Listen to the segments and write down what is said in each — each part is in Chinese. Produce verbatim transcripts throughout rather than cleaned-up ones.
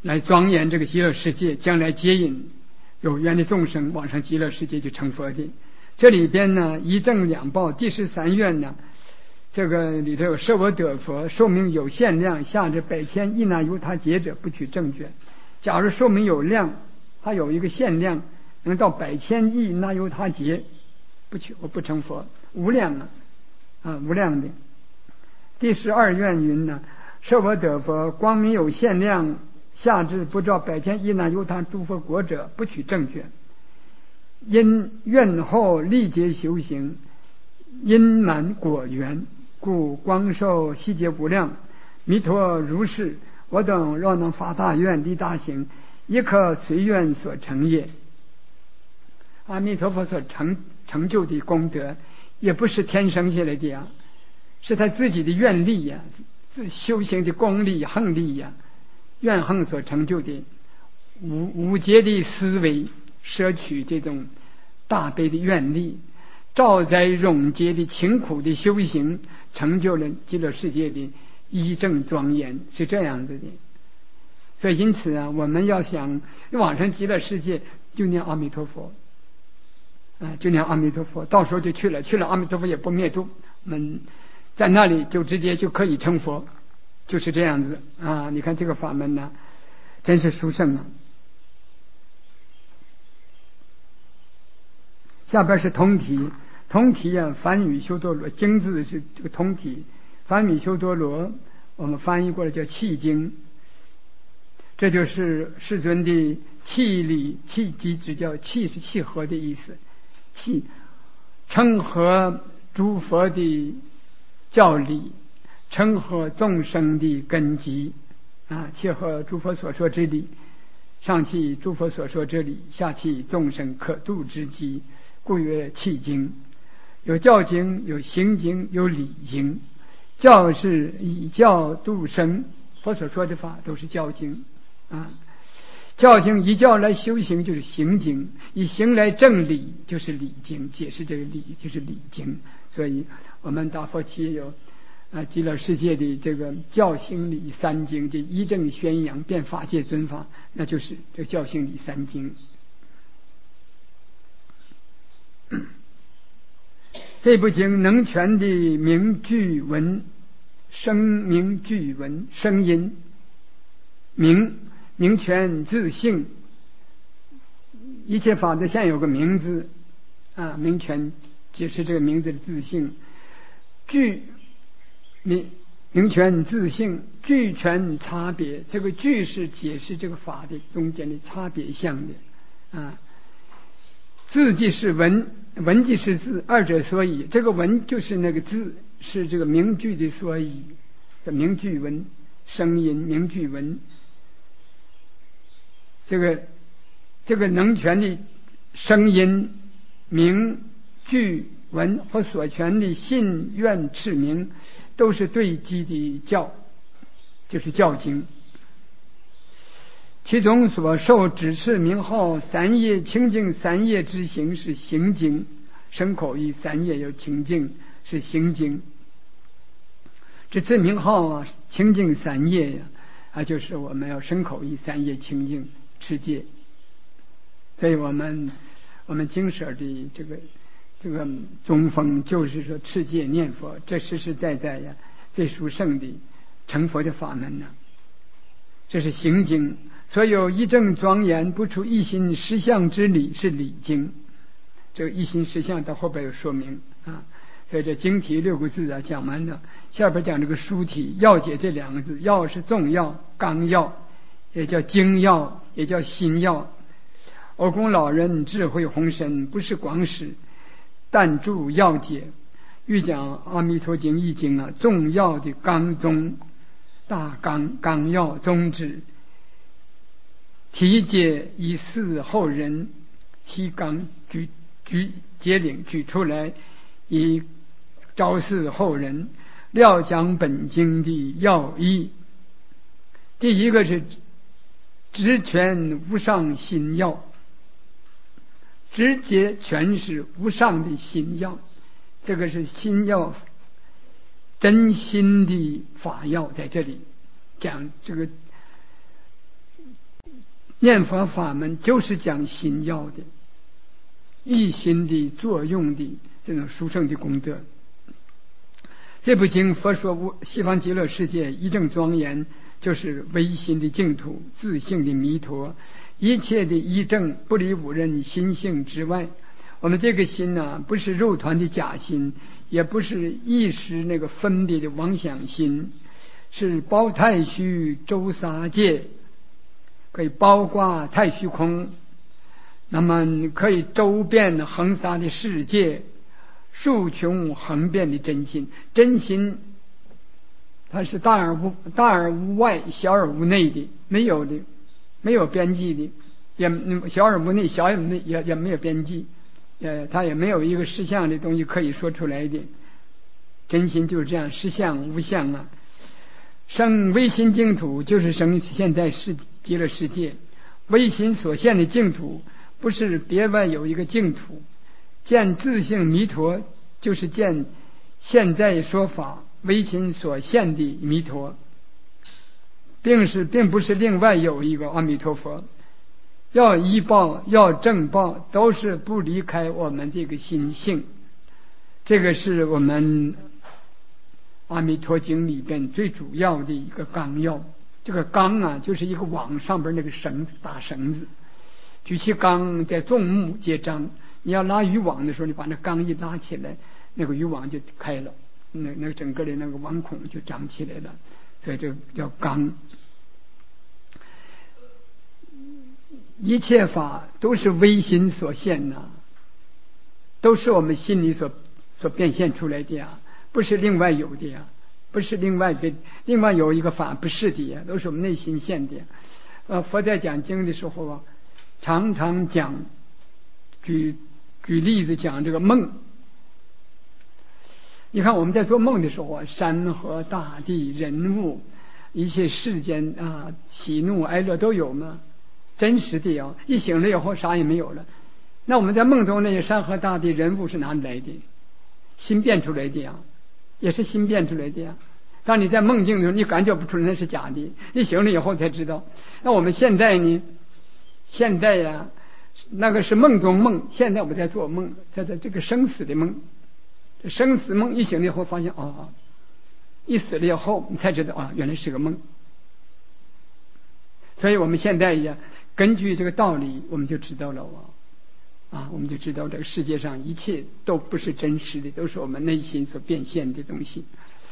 来庄严这个极乐世界，将来接引有缘的众生往上极乐世界去成佛的。这里边呢，一正两报第十三愿呢，这个里头有设我得佛，寿命有限量，下至百千亿那由他劫者不取正觉。假如寿命有量，它有一个限量，能到百千亿那由他劫，不取我不成佛，无量啊啊无量的。第十二愿云呢，设我得佛，光明有限量，下至不照百千亿那由他诸佛国者，不取正觉。因愿后历劫修行，因满果缘，故光寿悉皆无量。弥陀如是，我等若能发大愿立大行，亦可随愿所成也。阿弥陀佛所成成就的功德，也不是天生下来的呀，是他自己的愿力呀，自修行的功力恒力呀，愿恒所成就的无无节的思维，摄取这种大悲的愿力，照在永劫的勤苦的修行，成就了极乐世界的一正庄严，是这样子的。所以因此啊，我们要想往上极乐世界，就念阿弥陀佛啊，就念阿弥陀佛，到时候就去了，去了阿弥陀佛也不灭度，我们在那里就直接就可以成佛，就是这样子啊。你看这个法门呢，真是殊胜啊。下边是通题，通题啊，梵语修多罗，经字是这个通题，梵语修多罗，我们翻译过来叫契经，这就是世尊的契理契机之教，契是契合的意思，契称合诸佛的教理，称合众生的根基啊，契合诸佛所说之理，上契诸佛所说之理，下契众生可度之机，故曰契经。有教经，有行经，有理经。教是以教度生，佛所说的法都是教经啊。教经以教来修行就是行经，以行来正理就是理经，解释这个理就是理经。所以我们大佛期有啊极乐世界的这个教行理三经，这一正宣扬遍法界尊法，那就是这教行理三经。这部经能全的名句文，声名句文，声音名名全自性，一切法都现有个名字啊，名全解释这个名字的自性，句名名全自性，句全差别，这个句是解释这个法的中间的差别相的啊。字即是文，文即是字，二者所以。这个文就是那个字，是这个名句的所以的名句文，声音名句文。这个这个能全的声音名句文和所全的信愿持名，都是对机的教，就是教经。其中所受指示名号三业清净三业之行是行经，身口意三业有清净是行经。这次名号啊，清净三业呀、啊，啊就是我们要身口意三业清净持戒。所以我们我们经舍的这个这个中锋就是说持戒念佛，这实实在在呀最殊胜的成佛的法门呢、啊。这是行经。所有一正庄严不出一心实相之理是理经，这个一心实相到后边有说明啊。所以这经题六个字啊讲完了，下边讲这个书题要解这两个字，要是重要纲要，也叫经要，也叫心要。欧公老人智慧宏深，不是广史，但注要解。欲讲阿弥陀经义经啊，重要的纲宗大纲纲要宗旨。题解以示后人，提纲举举节领举出来，以昭示后人，料讲本经的要义。第一个是直全无上心要，直接全是无上的心要，这个是心要真心的法要，在这里讲这个念佛法门就是讲心要的一心的作用的这种殊胜的功德。这部经佛说西方极乐世界一正庄严，就是唯心的净土，自性的弥陀，一切的一正不离五任心性之外。我们这个心呢、啊，不是肉团的假心，也不是一时那个分别的妄想心，是包太虚周沙界，可以包括太虚空，那么可以周遍恒沙的世界，数穷横遍的真心。真心它是大而无大而无外，小而无内的，没有的，没有边际的，也小而无内，小也没也也没有边际，呃，它也没有一个实相的东西可以说出来的。真心就是这样，实相无相啊。生唯心净土就是生现代世极乐世界，唯心所现的净土不是别外有一个净土，见自性弥陀就是见现在说法唯心所现的弥陀，并是并不是另外有一个阿弥陀佛。要依报要正报都是不离开我们这个心性，这个是我们阿弥陀经里边最主要的一个纲要。这个纲啊，就是一个网上边那个绳子，大绳子，举起纲在纵目皆张。你要拉渔网的时候，你把那纲一拉起来，那个渔网就开了，那那整个的那个网孔就长起来了，所以这个叫纲。一切法都是唯心所现呐、啊，都是我们心里所所变现出来的呀，不是另外有的呀，不是另外别另外有一个法，不是的呀，都是我们内心现的。呃，佛在讲经的时候啊，常常讲举举例子讲这个梦。你看我们在做梦的时候啊，山河大地人物一切世间啊，喜怒哀乐都有吗？真实的啊，一醒了以后啥也没有了。那我们在梦中那些山河大地人物是哪里来的？心变出来的呀，也是心变出来的呀。当你在梦境的时候，你感觉不出来那是假的，你醒了以后才知道。那我们现在呢？现在呀，那个是梦中梦，现在我们在做梦，在在这个生死的梦，生死梦一醒了以后发现哦，一死了以后你才知道啊，原来是个梦。所以我们现在也根据这个道理，我们就知道了啊，啊，我们就知道这个世界上一切都不是真实的，都是我们内心所变现的东西。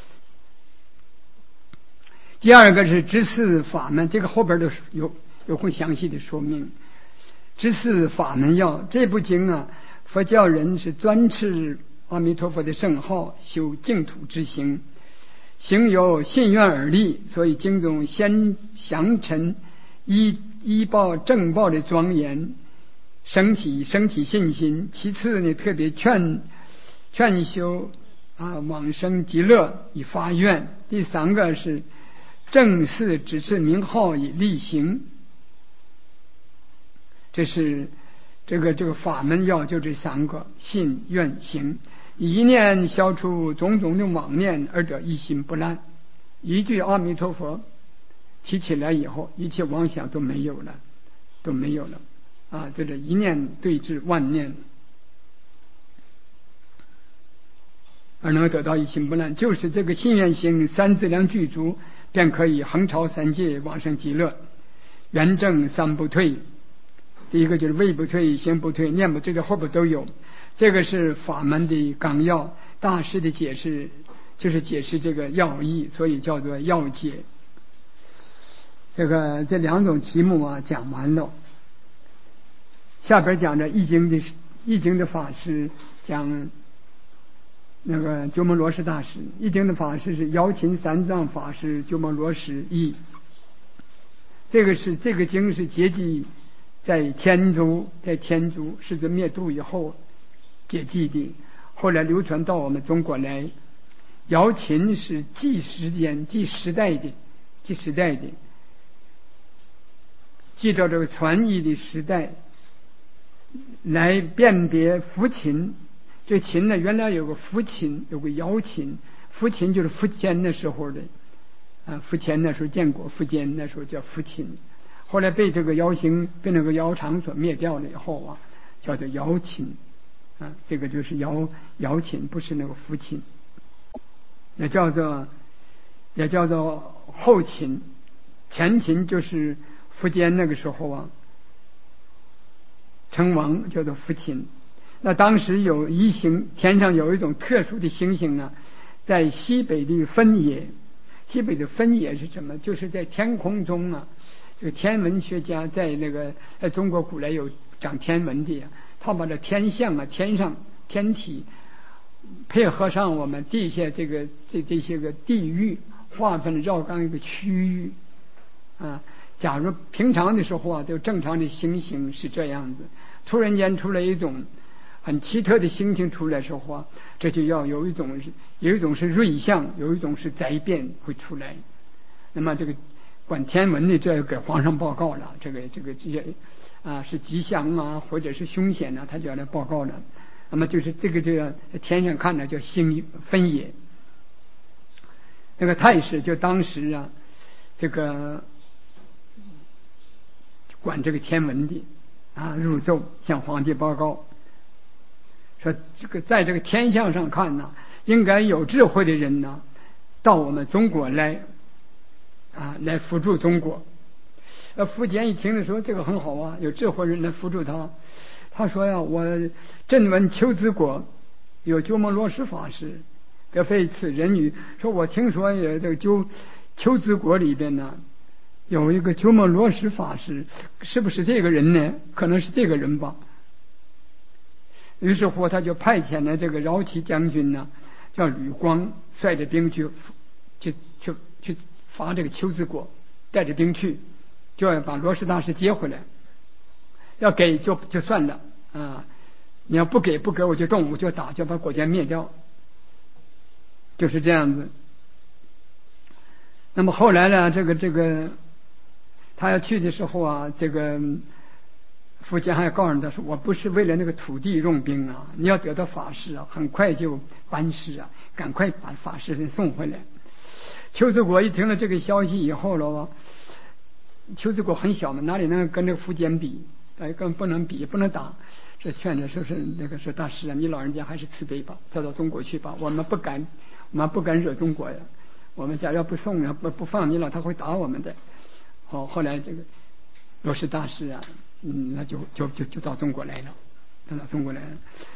第二个是知识法门，这个后边都有有很详细的说明。知识法门要，这部经啊，佛教人是专持阿弥陀佛的圣号，修净土之行，行由信愿而立，所以经中先详陈依依报正报的庄严，升起升起信心。其次呢，特别劝劝修啊往生极乐以发愿。第三个是正式指示名号以力行。这是这个这个法门要就这三个：信愿行。一念消除种种的妄念，而得一心不乱。一句阿弥陀佛提起来以后，一切妄想都没有了，都没有了啊！这是一念对治万念，而能得到一心不乱，就是这个信愿行三资粮具足，便可以横超三界，往生极乐。圆正三不退，第一个就是位不退、行不退、念不退，这个后边都有。这个是法门的纲要，大师的解释就是解释这个要义，所以叫做要解。这个这两种题目啊讲完了，下边讲着易经的易经的法师讲那个鸠摩罗什大师，易经的法师是瑶琴三藏法师鸠摩罗什译。这个是这个经是结集在天竺，在天竺世尊灭度以后解记的，后来流传到我们中国来。瑶琴是记时间、记时代的，记时代的，记着这个传译的时代，来辨别福琴。这琴呢，原来有个福琴，有个瑶琴。福琴就是福建那时候的，啊，福建那时候建国，福建那时候叫福琴。 后来被这个姚兴被那个姚常所灭掉了以后啊，叫做姚秦啊，这个就是姚姚秦，不是那个父亲，也叫做也叫做后秦。前秦就是苻坚那个时候啊，成王叫做苻秦。那当时有一星，天上有一种特殊的星星呢，在西北的分野。西北的分野是什么？就是在天空中啊，这个天文学家在那个在中国古来有讲天文的呀，他把这天象啊、天上天体配合上我们地下这个这这些个地域，划分绕刚一个区域啊。假如平常的时候啊，就正常的星星是这样子，突然间出来一种很奇特的星星出来的时候啊，这就要有一种有一种是瑞象，有一种是灾变会出来。那么这个管天文的这给皇上报告了，这个这个这些啊是吉祥啊，或者是凶险啊，他就要来报告了。那么就是这个这个天上看着叫星分野。那个太史就当时啊，这个管这个天文的啊，入奏向皇帝报告。说这个在这个天象上看呢，应该有智慧的人呢，到我们中国来，啊，来辅助中国。呃，苻坚一听的说，这个很好啊，有智慧人来辅助他。他说呀，我朕闻丘兹国有鸠摩罗什法师，得非此人与。说我听说也这个鸠丘兹国里边呢，有一个鸠摩罗什法师，是不是这个人呢？可能是这个人吧。于是乎，他就派遣了这个骍骑将军呢，叫吕光，率着兵去，去去去伐这个丘兹国，带着兵去，就要把罗什大师接回来。要给就就算了啊，你要不给不给我就动，我就打，就把国家灭掉，就是这样子。那么后来呢，这个这个他要去的时候啊，这个苻坚还告诉他说，我不是为了那个土地用兵啊，你要得到法师啊，很快就班师啊，赶快把法师人送回来。丘兹国一听了这个消息以后了，丘兹国很小嘛，哪里能跟这个苻坚比？哎，更不能比，不能打。这劝着说是那个说大师啊，你老人家还是慈悲吧，再到中国去吧，我们不敢，我们不敢惹中国呀。我们假如不送啊，不不放你了，他会打我们的。好，后来这个罗什大师啊。嗯，那就就就就到中国来了，到中国来了。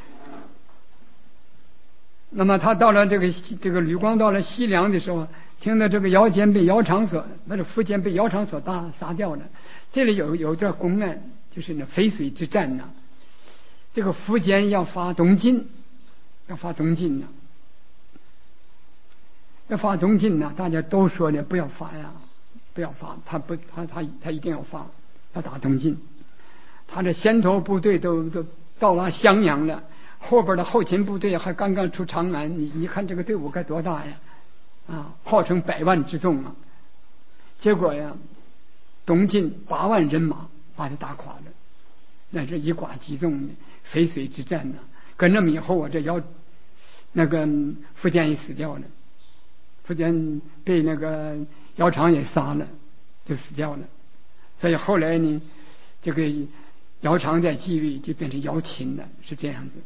那么他到了这个这个吕光到了西凉的时候，听到这个姚坚被姚常所，那是苻坚被姚常所打杀掉了。这里有有一段公案，就是那淝水之战呐。这个苻坚要发东晋，要发东晋呐，要发东晋呐，大家都说呢，不要发呀，不要发，他不，他他他一定要发，要打东晋。他这先头部队都都到达襄阳了，后边的后勤部队还刚刚出长安，你你看这个队伍该多大呀？啊，号称百万之众啊！结果呀，东晋八万人马把他打垮了，那是以寡击众呢，淝水之战呢。跟那么以后啊，这姚那个苻坚也死掉了，苻坚被那个姚常也杀了，就死掉了。所以后来呢，这个姚常在继位就变成姚秦了，是这样子。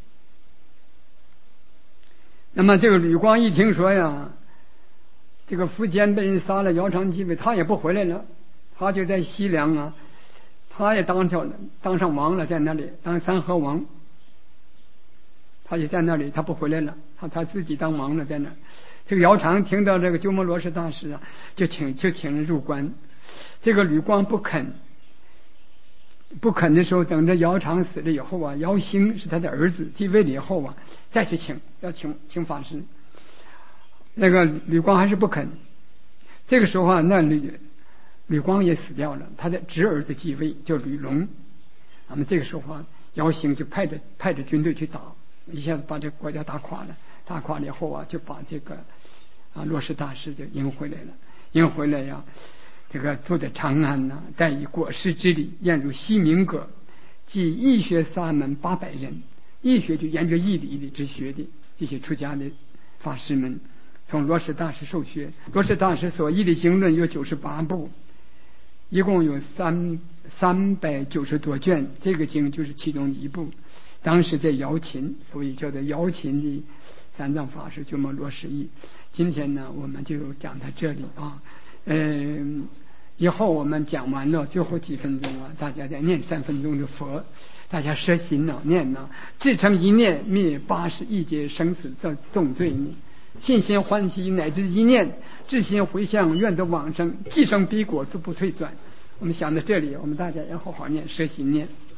那么这个吕光一听说呀，这个苻坚被人杀了，姚常继位，他也不回来了，他就在西凉啊，他也当上当上王了，在那里当三河王，他也在那里，他不回来了，他他自己当王了，在那。这个姚常听到这个鸠摩罗什大师啊，就请就请人入关，这个吕光不肯。不肯的时候，等着姚常死了以后啊，姚兴是他的儿子，继位了以后啊，再去请，要请请法师。那个吕光还是不肯。这个时候啊，那吕吕光也死掉了，他的侄儿子继位叫吕龙。那么这个时候啊，姚兴就派着派着军队去打，一下子把这个国家打垮了。打垮了以后啊，就把这个啊罗什大师就迎回来了，迎回来呀。这个住在长安呢，待以国师之礼，宴入西明阁，即义学沙门八百人。义学就研究义理的之学的这些出家的法师们，从罗什大师受学。罗什大师所译的经论有九十八部， 一共有三三百九十多卷，这个经就是其中的一部。当时在瑶琴，所以叫做瑶琴的三藏法师鸠摩罗什译。今天呢，我们就讲到这里啊。嗯，以后我们讲完了，最后几分钟啊，大家再念三分钟的佛，大家摄心呢，念呢，自成一念灭八十亿劫生死的重罪孽，信心欢喜乃至一念，至心回向，愿得往生，即生彼国，自不退转。我们想到这里，我们大家要好好念，摄心念。